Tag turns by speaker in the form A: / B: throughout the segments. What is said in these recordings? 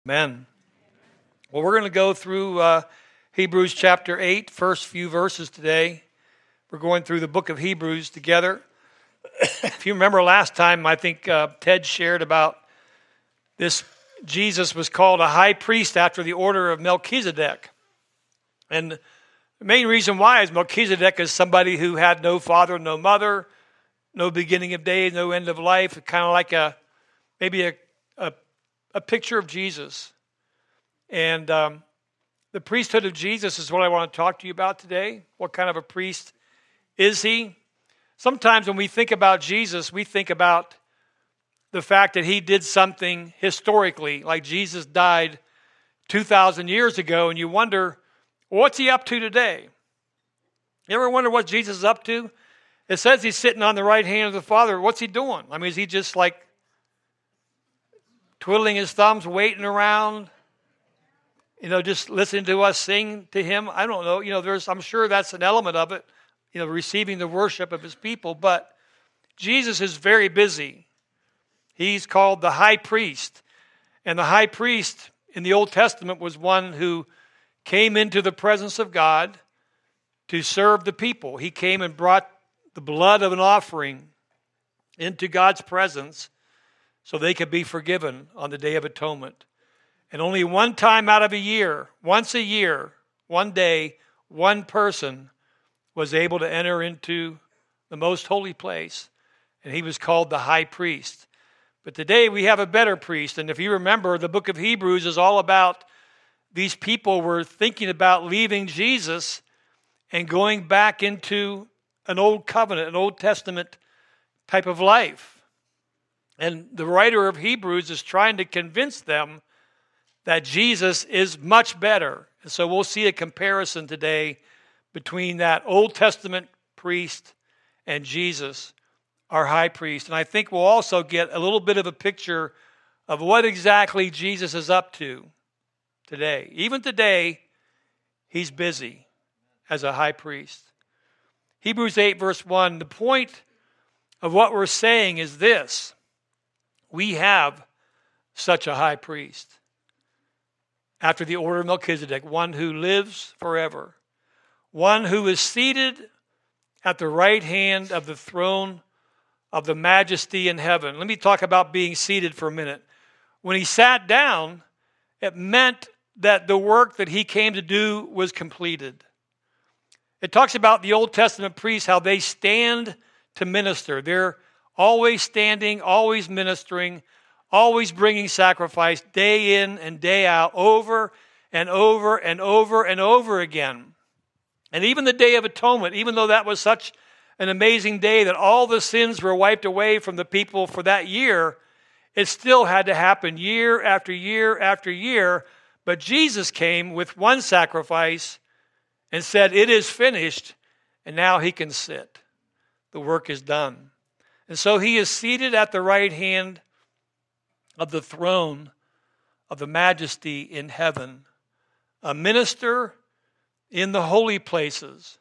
A: Amen. Well, we're going to go through Hebrews chapter 8, first few verses today. We're going through the book of Hebrews together. If you remember last time, I think Ted shared about this. Jesus was called a high priest after the order of Melchizedek. And the main reason why is Melchizedek is somebody who had no father, no mother, no beginning of days, no end of life, kind of like maybe a picture of Jesus. And the priesthood of Jesus is what I want to talk to you about today. What kind of a priest is he? Sometimes when we think about Jesus, we think about the fact that he did something historically, like Jesus died 2,000 years ago, and you wonder, what's he up to today? You ever wonder what Jesus is up to? It says he's sitting on the right hand of the Father. What's he doing? I mean, is he just like twiddling his thumbs, waiting around, just listening to us sing to him? I don't know. I'm sure that's an element of it, receiving the worship of his people. But Jesus is very busy. He's called the high priest. And the high priest in the Old Testament was one who came into the presence of God to serve the people. He came and brought the blood of an offering into God's presence so they could be forgiven on the Day of Atonement. And only one time out of a year, once a year, one day, one person was able to enter into the most holy place, and he was called the high priest. But today we have a better priest, and if you remember, the book of Hebrews is all about these people were thinking about leaving Jesus and going back into an old covenant, an Old Testament type of life. And the writer of Hebrews is trying to convince them that Jesus is much better. And so we'll see a comparison today between that Old Testament priest and Jesus, our high priest. And I think we'll also get a little bit of a picture of what exactly Jesus is up to today. Even today, he's busy as a high priest. Hebrews 8 verse 1, the point of what we're saying is this: we have such a high priest after the order of Melchizedek, one who lives forever, one who is seated at the right hand of the throne of the majesty in heaven. Let me talk about being seated for a minute. When he sat down, it meant that the work that he came to do was completed. It talks about the Old Testament priests, how they stand to minister. They're always standing, always ministering, always bringing sacrifice day in and day out, over and over and over and over again. And even the Day of Atonement, even though that was such an amazing day that all the sins were wiped away from the people for that year, it still had to happen year after year after year. But Jesus came with one sacrifice and said, "It is finished," and now he can sit. The work is done. And so he is seated at the right hand of the throne of the majesty in heaven, a minister in the holy places.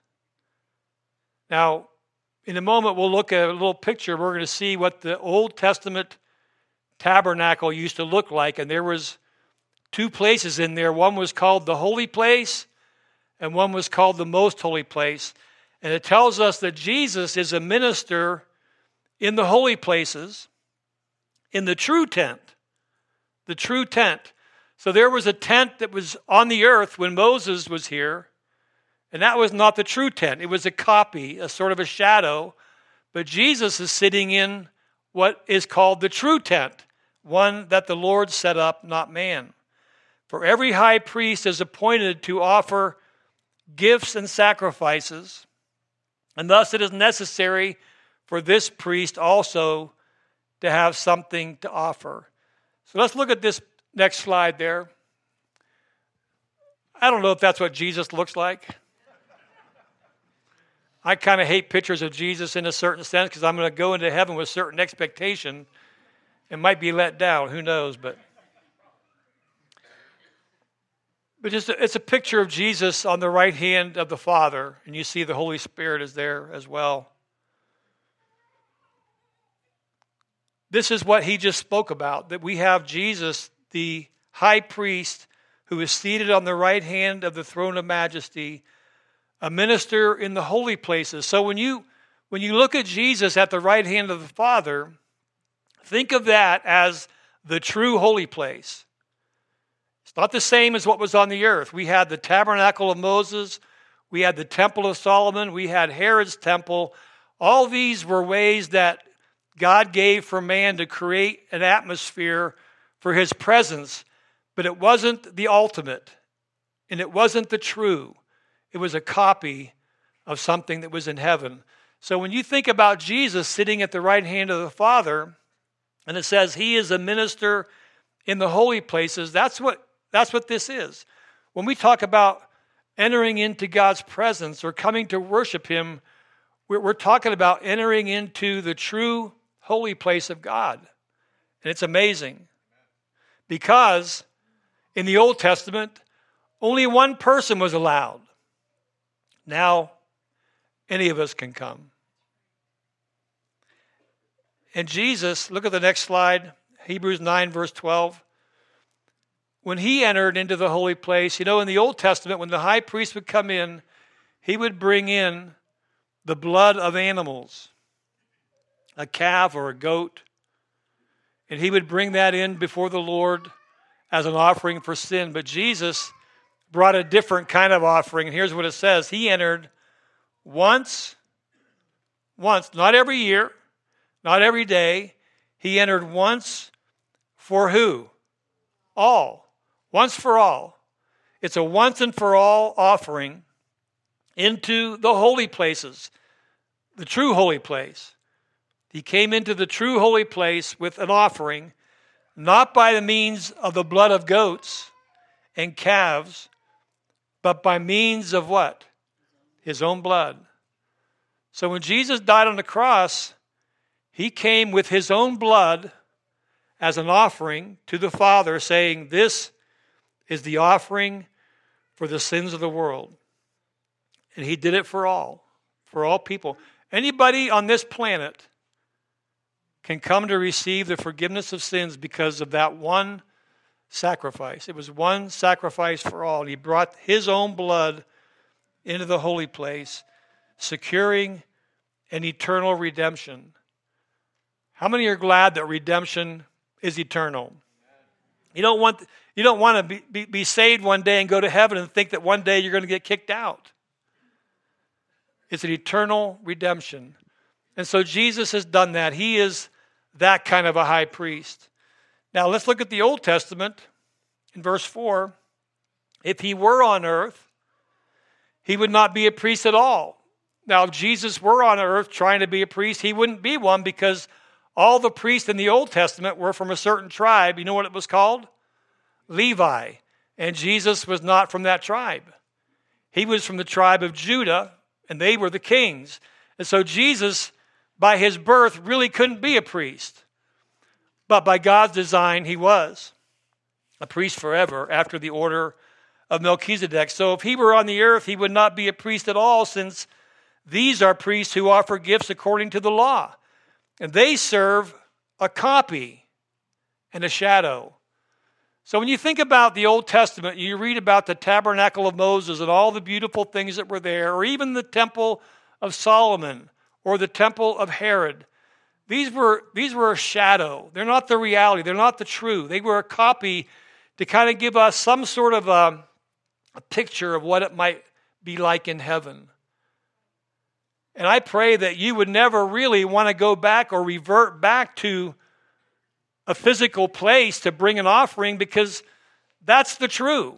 A: Now, in a moment, we'll look at a little picture. We're going to see what the Old Testament tabernacle used to look like. And there was two places in there. One was called the holy place, and one was called the most holy place. And it tells us that Jesus is a minister in the holy places, in the true tent. The true tent. So there was a tent that was on the earth when Moses was here, and that was not the true tent. It was a copy, a sort of a shadow. But Jesus is sitting in what is called the true tent, one that the Lord set up, not man. For every high priest is appointed to offer gifts and sacrifices, and thus it is necessary for this priest also to have something to offer. So let's look at this next slide there. I don't know if that's what Jesus looks like. I kind of hate pictures of Jesus in a certain sense because I'm going to go into heaven with certain expectation and might be let down. Who knows? But it's a picture of Jesus on the right hand of the Father, and you see the Holy Spirit is there as well. This is what he just spoke about, that we have Jesus, the high priest who is seated on the right hand of the throne of majesty, a minister in the holy places. So when you look at Jesus at the right hand of the Father, think of that as the true holy place. It's not the same as what was on the earth. We had the tabernacle of Moses. We had the temple of Solomon. We had Herod's temple. All these were ways that God gave for man to create an atmosphere for his presence. But it wasn't the ultimate. And it wasn't the true. It was a copy of something that was in heaven. So when you think about Jesus sitting at the right hand of the Father, and it says he is a minister in the holy places, that's what this is. When we talk about entering into God's presence or coming to worship him, we're talking about entering into the true holy place of God. And it's amazing. Because in the Old Testament, only one person was allowed. Now, any of us can come. And Jesus, look at the next slide, Hebrews 9, verse 12. When he entered into the holy place, in the Old Testament, when the high priest would come in, he would bring in the blood of animals, a calf or a goat, and he would bring that in before the Lord as an offering for sin. But Jesus brought a different kind of offering, and here's what it says. He entered once, not every year, not every day. He entered once for who? All. Once for all. It's a once and for all offering into the holy places, the true holy place. He came into the true holy place with an offering, not by the means of the blood of goats and calves, but by means of what? His own blood. So when Jesus died on the cross, he came with his own blood as an offering to the Father, saying, this is the offering for the sins of the world. And he did it for all people. Anybody on this planet can come to receive the forgiveness of sins because of that one sacrifice. It was one sacrifice for all. He brought his own blood into the holy place, securing an eternal redemption. How many are glad that redemption is eternal? You don't want to be saved one day and go to heaven and think that one day you're going to get kicked out. It's an eternal redemption. And so Jesus has done that. He is that kind of a high priest. Now let's look at the Old Testament in verse 4. If he were on earth, he would not be a priest at all. Now if Jesus were on earth trying to be a priest, he wouldn't be one because all the priests in the Old Testament were from a certain tribe. You know what it was called? Levi. And Jesus was not from that tribe. He was from the tribe of Judah, and they were the kings. And so Jesus, by his birth, really couldn't be a priest. But by God's design, he was a priest forever after the order of Melchizedek. So if he were on the earth, he would not be a priest at all, since these are priests who offer gifts according to the law. And they serve a copy and a shadow. So when you think about the Old Testament, you read about the tabernacle of Moses and all the beautiful things that were there, or even the temple of Solomon or the temple of Herod. These were a shadow. They're not the reality. They're not the true. They were a copy to kind of give us some sort of a picture of what it might be like in heaven. And I pray that you would never really want to go back or revert back to a physical place to bring an offering, because that's the true.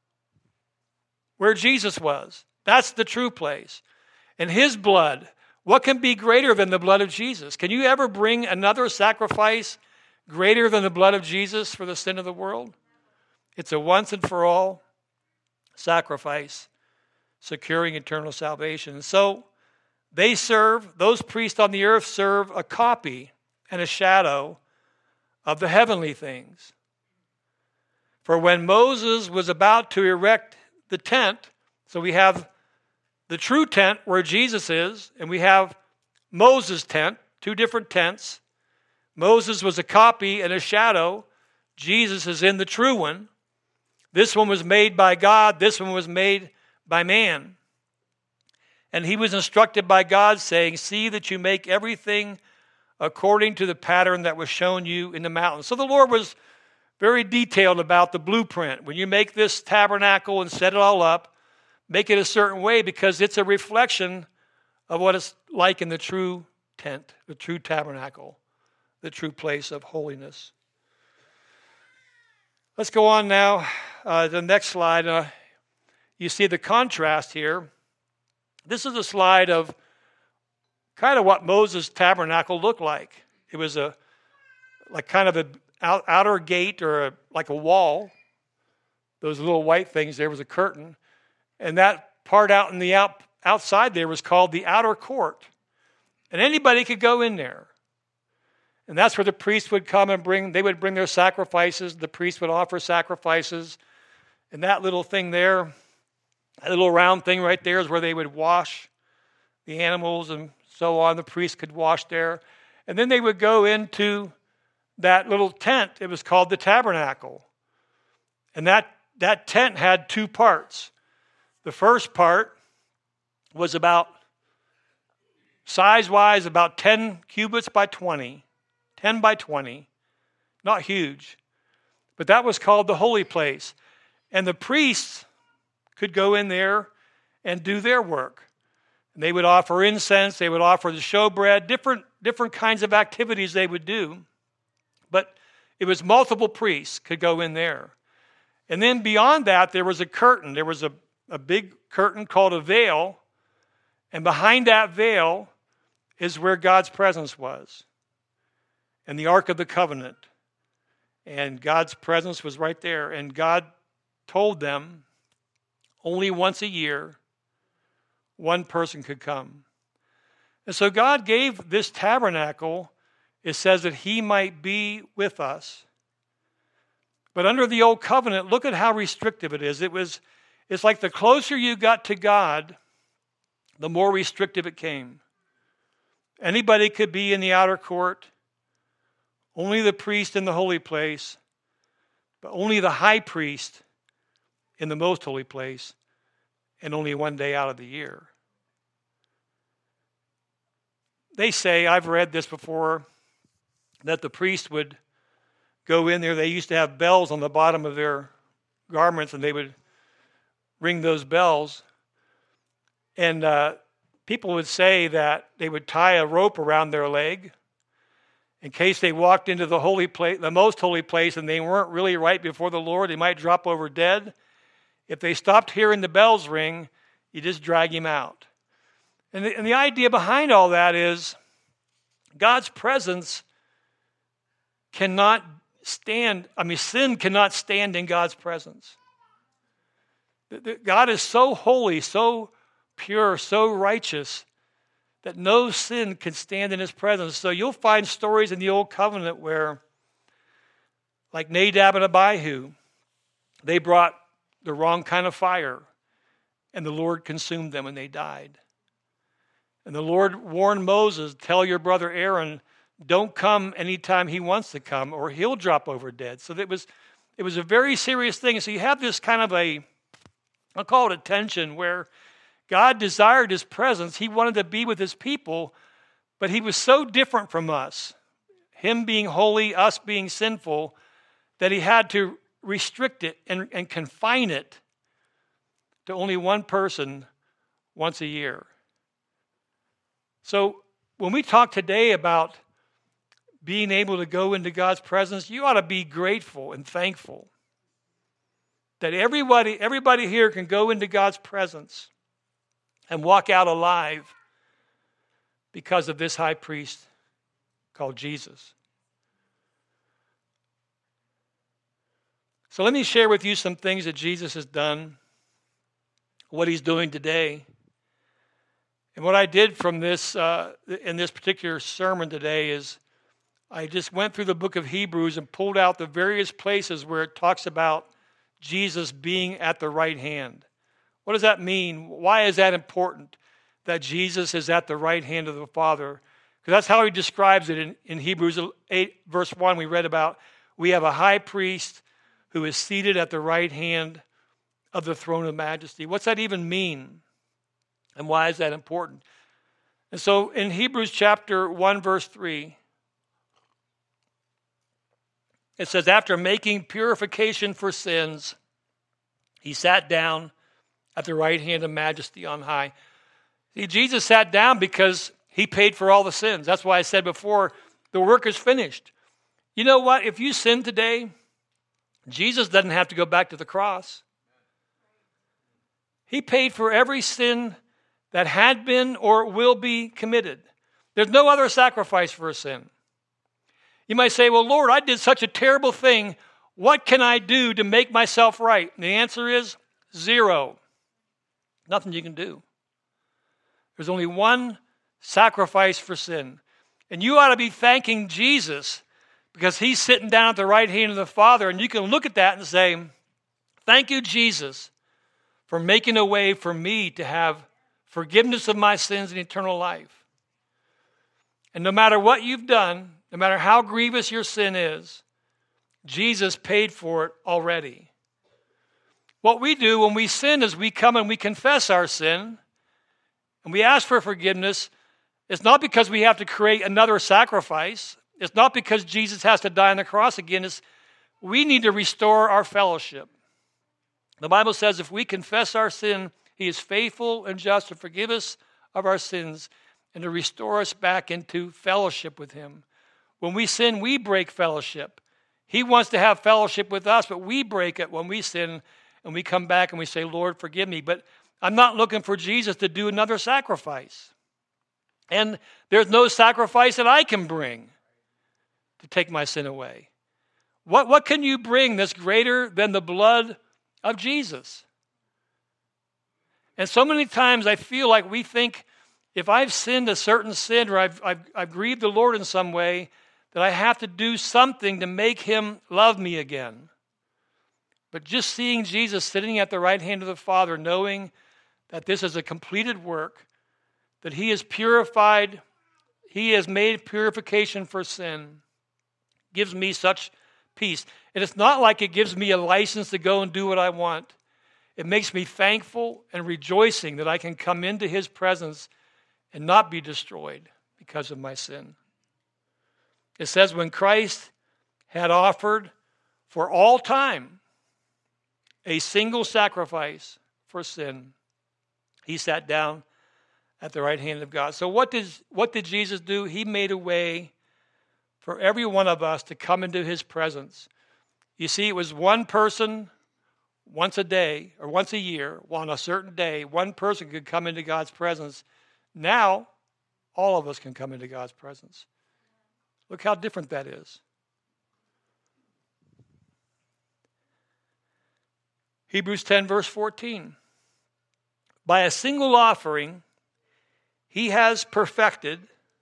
A: Where Jesus was. That's the true place. And his blood, what can be greater than the blood of Jesus? Can you ever bring another sacrifice greater than the blood of Jesus for the sin of the world? It's a once and for all sacrifice, securing eternal salvation. So those priests on the earth serve a copy and a shadow of the heavenly things. For when Moses was about to erect the tent, so we have the true tent where Jesus is, and we have Moses' tent, two different tents. Moses was a copy and a shadow. Jesus is in the true one. This one was made by God. This one was made by man. And he was instructed by God, saying, see that you make everything according to the pattern that was shown you in the mountains. So the Lord was very detailed about the blueprint. When you make this tabernacle and set it all up, make it a certain way because it's a reflection of what it's like in the true tent, the true tabernacle, the true place of holiness. Let's go on now. The next slide. You see the contrast here. This is a slide of kind of what Moses' tabernacle looked like. It was like kind of an outer gate or like a wall. Those little white things there was a curtain. And that part out in the outside there was called the outer court. And anybody could go in there. And that's where the priests would come and they would bring their sacrifices. The priest would offer sacrifices. And that little thing there, that little round thing right there is where they would wash the animals and so on. The priest could wash there. And then they would go into that little tent. It was called the tabernacle. And that tent had two parts. The first part was about, size-wise, about 10 cubits by 20. 10 by 20. Not huge. But that was called the holy place. And the priests could go in there and do their work. And they would offer incense. They would offer the showbread. Different kinds of activities they would do. But it was multiple priests could go in there. And then beyond that, there was a curtain. There was a big curtain called a veil. And behind that veil is where God's presence was. And the Ark of the Covenant. And God's presence was right there. And God told them only once a year one person could come. And so God gave this tabernacle, it says that he might be with us. But under the old covenant, look at how restrictive it is. It's like the closer you got to God, the more restrictive it came. Anybody could be in the outer court, only the priest in the holy place, but only the high priest in the most holy place, and only one day out of the year. They say, I've read this before, that the priest would go in there. They used to have bells on the bottom of their garments, and they would ring those bells. And people would say that they would tie a rope around their leg in case they walked into the holy place, the most holy place, and they weren't really right before the Lord. They might drop over dead. If they stopped hearing the bells ring, you just drag him out. And the idea behind all that is God's presence cannot stand, sin cannot stand in God's presence. God is so holy, so pure, so righteous that no sin can stand in his presence. So you'll find stories in the Old Covenant where, like Nadab and Abihu, they brought the wrong kind of fire, and the Lord consumed them and they died. And the Lord warned Moses, tell your brother Aaron, don't come anytime he wants to come or he'll drop over dead. So it was a very serious thing. So you have this kind of I'll call it a tension where God desired his presence. He wanted to be with his people, but he was so different from us, him being holy, us being sinful, that he had to restrict it and confine it to only one person once a year. So when we talk today about being able to go into God's presence, you ought to be grateful and thankful that everybody here can go into God's presence and walk out alive because of this high priest called Jesus. So let me share with you some things that Jesus has done, what he's doing today. And what I did from this, in this particular sermon today is I just went through the book of Hebrews and pulled out the various places where it talks about Jesus being at the right hand. What does that mean? Why is that important that Jesus is at the right hand of the Father? Because that's how he describes it in Hebrews 8, verse 1. We read about we have a high priest who is seated at the right hand of the throne of majesty. What's that even mean? And why is that important? And so in Hebrews chapter 1, verse 3, it says, after making purification for sins, he sat down at the right hand of majesty on high. See, Jesus sat down because he paid for all the sins. That's why I said before, the work is finished. You know what? If you sin today, Jesus doesn't have to go back to the cross. He paid for every sin that had been or will be committed. There's no other sacrifice for a sin. You might say, well, Lord, I did such a terrible thing. What can I do to make myself right? And the answer is zero. Nothing you can do. There's only one sacrifice for sin. And you ought to be thanking Jesus because he's sitting down at the right hand of the Father. And you can look at that and say, thank you, Jesus, for making a way for me to have forgiveness of my sins and eternal life. And no matter what you've done, no matter how grievous your sin is, Jesus paid for it already. What we do when we sin is we come and we confess our sin and we ask for forgiveness. It's not because we have to create another sacrifice. It's not because Jesus has to die on the cross again. We need to restore our fellowship. The Bible says if we confess our sin, he is faithful and just to forgive us of our sins and to restore us back into fellowship with him. When we sin, we break fellowship. He wants to have fellowship with us, but we break it when we sin and we come back and we say, Lord, forgive me. But I'm not looking for Jesus to do another sacrifice. And there's no sacrifice that I can bring to take my sin away. What can you bring that's greater than the blood of Jesus? And so many times I feel like we think if I've sinned a certain sin or I've grieved the Lord in some way, that I have to do something to make him love me again. But just seeing Jesus sitting at the right hand of the Father, knowing that this is a completed work, that he is purified, he has made purification for sin, gives me such peace. And it's not like it gives me a license to go and do what I want. It makes me thankful and rejoicing that I can come into his presence and not be destroyed because of my sin. It says when Christ had offered for all time a single sacrifice for sin, he sat down at the right hand of God. So what did Jesus do? He made a way for every one of us to come into his presence. You see, it was one person once a day or once a year, on a certain day, one person could come into God's presence. Now, all of us can come into God's presence. Look how different that is. Hebrews 10, verse 14. By a single offering, he has perfected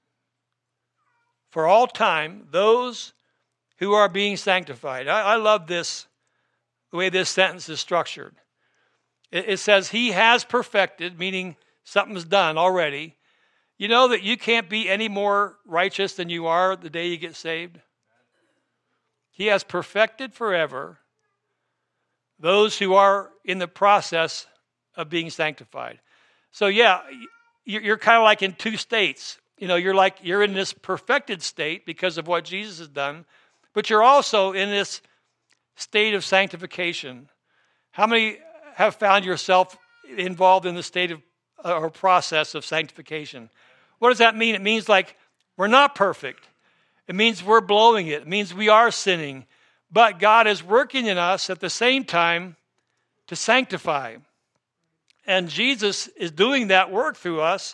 A: for all time those who are being sanctified. I love this, the way this sentence is structured. It says he has perfected, meaning something's done already. You know that you can't be any more righteous than you are the day you get saved? He has perfected forever those who are in the process of being sanctified. So yeah, you're kind of like in two states. You know, you're in this perfected state because of what Jesus has done, but you're also in this state of sanctification. How many have found yourself involved in the state of or process of sanctification? What does that mean? It means like we're not perfect. It means we're blowing it. It means we are sinning. But God is working in us at the same time to sanctify. And Jesus is doing that work through us.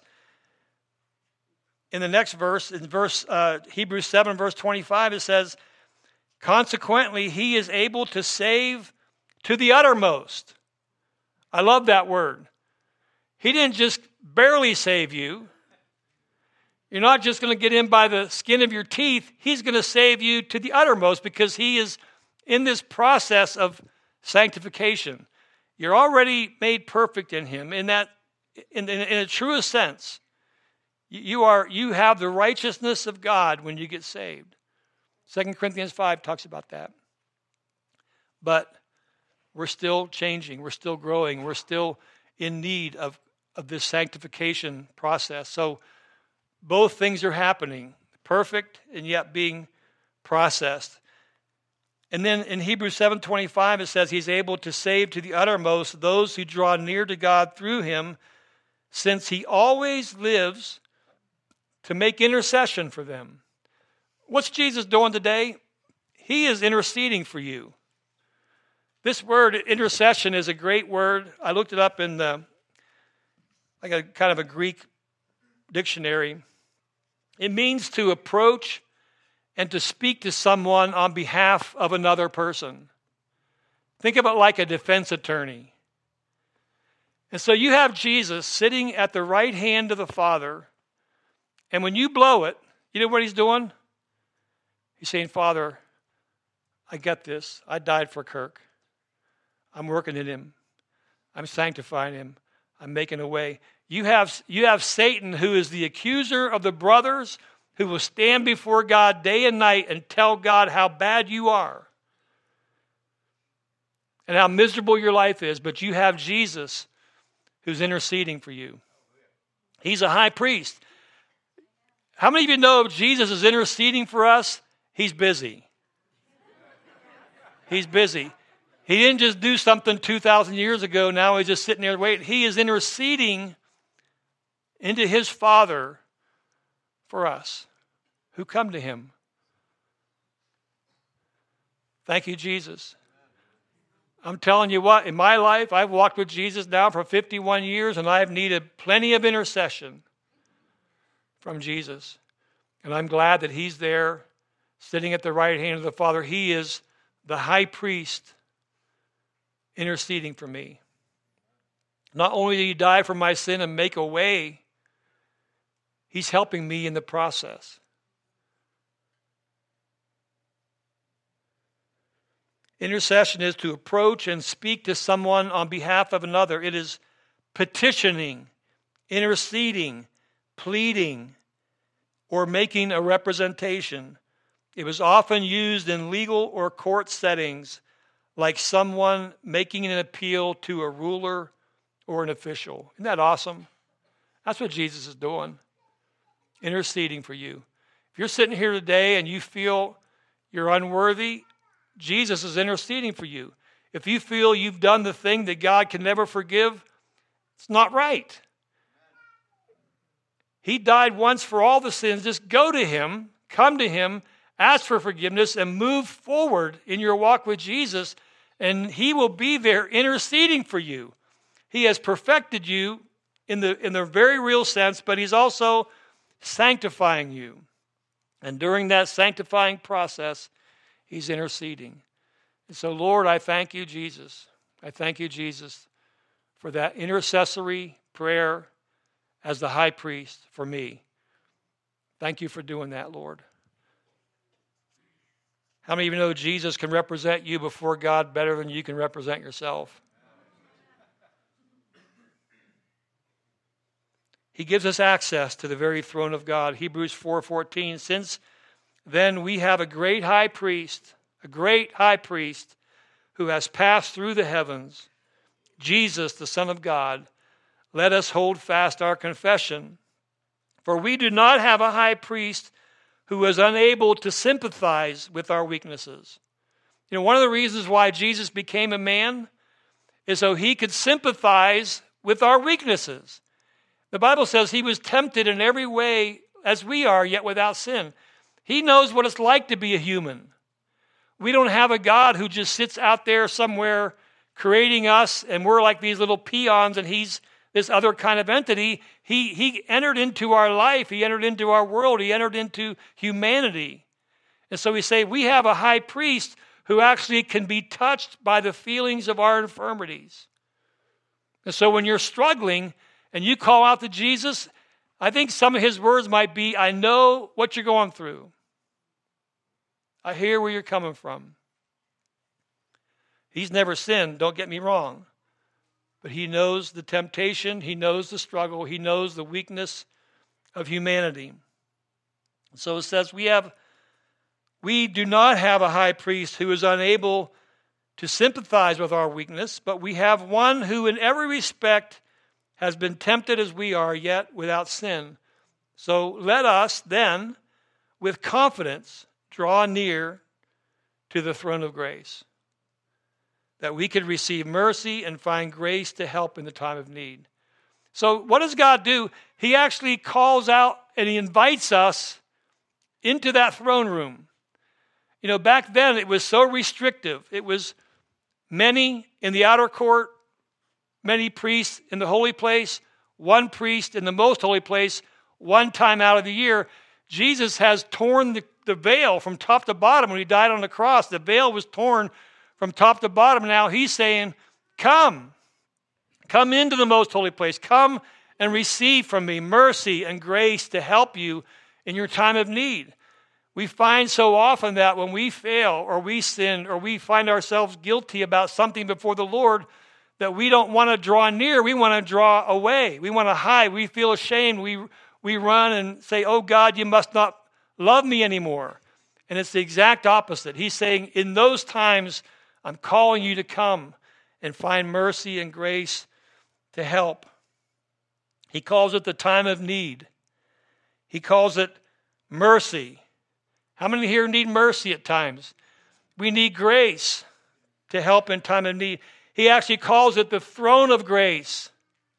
A: In the next verse, in Hebrews 7, verse 25, it says, consequently, he is able to save to the uttermost. I love that word. He didn't just barely save you. You're not just going to get in by the skin of your teeth. He's going to save you to the uttermost because he is in this process of sanctification. You're already made perfect in him in that, in a truest sense. You have the righteousness of God when you get saved. 2 Corinthians 5 talks about that. but we're still changing. We're still growing. We're still in need of this sanctification process. So both things are happening, perfect and yet being processed. And then in Hebrews 7:25 it says he's able to save to the uttermost those who draw near to God through him, since he always lives to make intercession for them. What's Jesus doing today? He is interceding for you. This word intercession is a great word. I looked it up in a kind of a Greek dictionary. It means to approach and to speak to someone on behalf of another person. Think of it like a defense attorney. And so you have Jesus sitting at the right hand of the Father, and when you blow it, you know what he's doing? He's saying, Father, I get this. I died for Kirk. I'm working in him. I'm sanctifying him. I'm making a way. You have Satan, who is the accuser of the brothers, who will stand before God day and night and tell God how bad you are and how miserable your life is. But you have Jesus who's interceding for you. He's a high priest. How many of you know if Jesus is interceding for us, he's busy? He's busy. He didn't just do something 2,000 years ago. Now he's just sitting there waiting. He is interceding into his Father for us who come to him. Thank you, Jesus. I'm telling you what, in my life, I've walked with Jesus now for 51 years, and I've needed plenty of intercession from Jesus. And I'm glad that he's there, sitting at the right hand of the Father. He is the high priest interceding for me. Not only did he die for my sin and make a way, he's helping me in the process. Intercession is to approach and speak to someone on behalf of another. It is petitioning, interceding, pleading, or making a representation. It was often used in legal or court settings, like someone making an appeal to a ruler or an official. Isn't that awesome? That's what Jesus is doing, interceding for you. If you're sitting here today and you feel you're unworthy, Jesus is interceding for you. If you feel you've done the thing that God can never forgive, it's not right. He died once for all the sins. Just go to him, come to him, ask for forgiveness, and move forward in your walk with Jesus, and he will be there interceding for you. He has perfected you in the very real sense, but he's also sanctifying you. And during that sanctifying process, he's interceding. And so, Lord, I thank you, Jesus. I thank you, Jesus, for that intercessory prayer as the high priest for me. Thank you for doing that, Lord. How many of you know Jesus can represent you before God better than you can represent yourself? He gives us access to the very throne of God. Hebrews 4:14, since then we have a great high priest who has passed through the heavens, Jesus, the Son of God. Let us hold fast our confession. For we do not have a high priest who is unable to sympathize with our weaknesses. You know, one of the reasons why Jesus became a man is so he could sympathize with our weaknesses. The Bible says he was tempted in every way as we are, yet without sin. He knows what it's like to be a human. We don't have a God who just sits out there somewhere creating us, and we're like these little peons, and he's this other kind of entity. He entered into our life. He entered into our world. He entered into humanity. And so we say we have a high priest who actually can be touched by the feelings of our infirmities. And so when you're struggling and you call out to Jesus, I think some of his words might be, I know what you're going through. I hear where you're coming from. He's never sinned, don't get me wrong. But he knows the temptation, he knows the struggle, he knows the weakness of humanity. So it says we do not have a high priest who is unable to sympathize with our weakness, but we have one who in every respect has been tempted as we are, yet without sin. So let us then, with confidence, draw near to the throne of grace, that we could receive mercy and find grace to help in the time of need. So what does God do? He actually calls out and he invites us into that throne room. You know, back then it was so restrictive. It was many in the outer court, many priests in the holy place, one priest in the most holy place, one time out of the year. Jesus has torn the veil from top to bottom when he died on the cross. The veil was torn from top to bottom. Now he's saying, come into the most holy place. Come and receive from me mercy and grace to help you in your time of need. We find so often that when we fail or we sin or we find ourselves guilty about something before the Lord, that we don't want to draw near. We want to draw away. We want to hide. We feel ashamed. We run and say, oh God, you must not love me anymore. And it's the exact opposite. He's saying, in those times, I'm calling you to come and find mercy and grace to help. He calls it the time of need. He calls it mercy. How many here need mercy at times? We need grace to help in time of need. He actually calls it the throne of grace.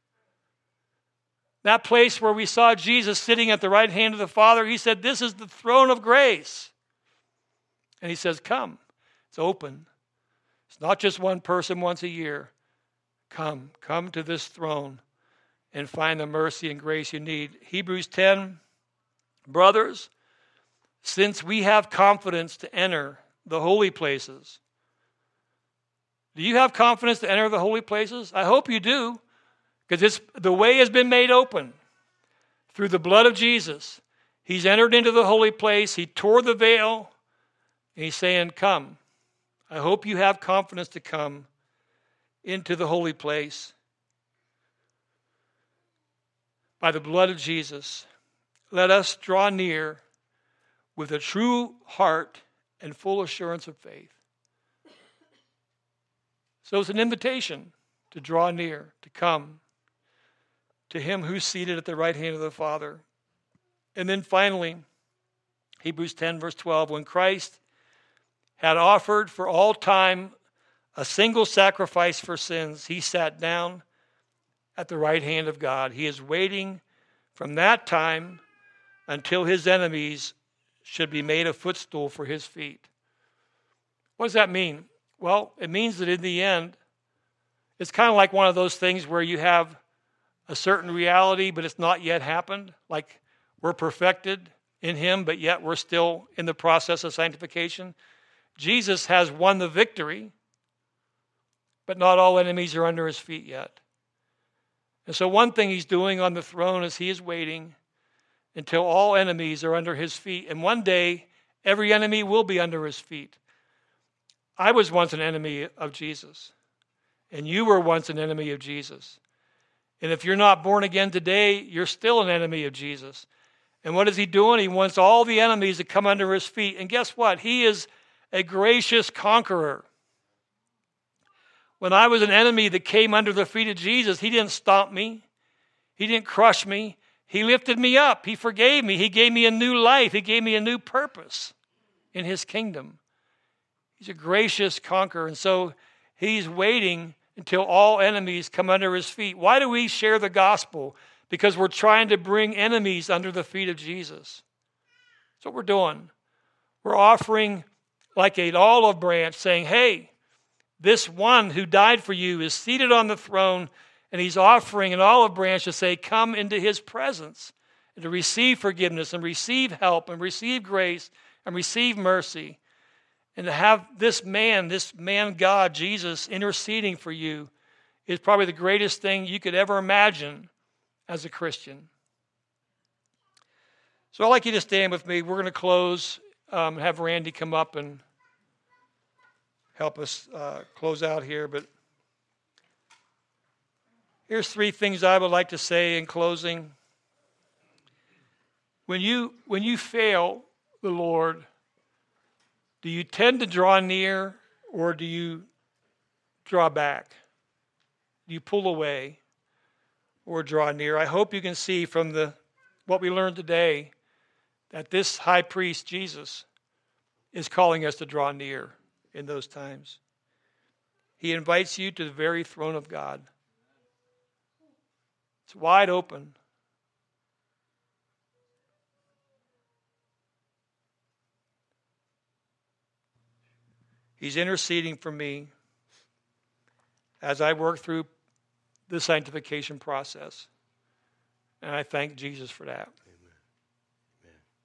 A: That place where we saw Jesus sitting at the right hand of the Father, he said, this is the throne of grace. And he says, come. It's open. It's not just one person once a year. Come to this throne and find the mercy and grace you need. Hebrews 10, brothers, since we have confidence to enter the holy places. Do you have confidence to enter the holy places? I hope you do, because the way has been made open through the blood of Jesus. He's entered into the holy place. He tore the veil, and he's saying, come. I hope you have confidence to come into the holy place. By the blood of Jesus, let us draw near with a true heart and full assurance of faith. So it's an invitation to draw near, to come to him who's seated at the right hand of the Father. And then finally, Hebrews 10, verse 12, when Christ had offered for all time a single sacrifice for sins, he sat down at the right hand of God. He is waiting from that time until his enemies should be made a footstool for his feet. What does that mean? Well, it means that in the end, it's kind of like one of those things where you have a certain reality, but it's not yet happened. Like we're perfected in him, but yet we're still in the process of sanctification. Jesus has won the victory, but not all enemies are under his feet yet. And so one thing he's doing on the throne is he is waiting until all enemies are under his feet. And one day, every enemy will be under his feet. I was once an enemy of Jesus, and you were once an enemy of Jesus. And if you're not born again today, you're still an enemy of Jesus. And what is he doing? He wants all the enemies to come under his feet. And guess what? He is a gracious conqueror. When I was an enemy that came under the feet of Jesus, he didn't stomp me. He didn't crush me. He lifted me up. He forgave me. He gave me a new life. He gave me a new purpose in his kingdom. He's a gracious conqueror. And so he's waiting until all enemies come under his feet. Why do we share the gospel? Because we're trying to bring enemies under the feet of Jesus. That's what we're doing. We're offering like an olive branch saying, hey, this one who died for you is seated on the throne, and he's offering an olive branch to say, come into his presence and to receive forgiveness and receive help and receive grace and receive mercy. And to have this man God, Jesus, interceding for you is probably the greatest thing you could ever imagine as a Christian. So I'd like you to stand with me. We're going to close, have Randy come up and help us close out here. But here's three things I would like to say in closing. When you fail the Lord, do you tend to draw near, or do you draw back? Do you pull away or draw near? I hope you can see from what we learned today that this high priest, Jesus, is calling us to draw near in those times. He invites you to the very throne of God. It's wide open. He's interceding for me as I work through the sanctification process. And I thank Jesus for that.